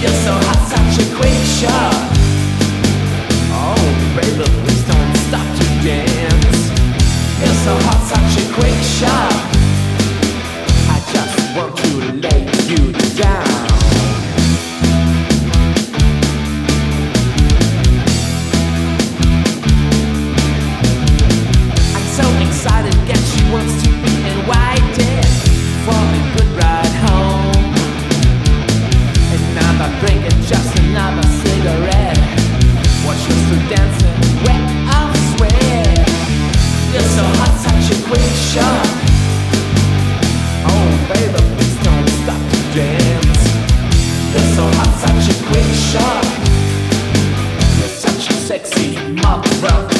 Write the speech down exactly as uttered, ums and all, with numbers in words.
You're so hot, such a quick shot. Oh, baby, please don't stop to dance. You're so hot, such a quick shot. I just want to lay you down. I'm so excited, guess she wants to be invited for a good ride home. Another drink and just another cigarette. Watch us two dancing, wet off sweat. You're so hot, such a quick shot. Oh baby, please don't stop to dance. You're so hot, such a quick shot. You're such a sexy mother.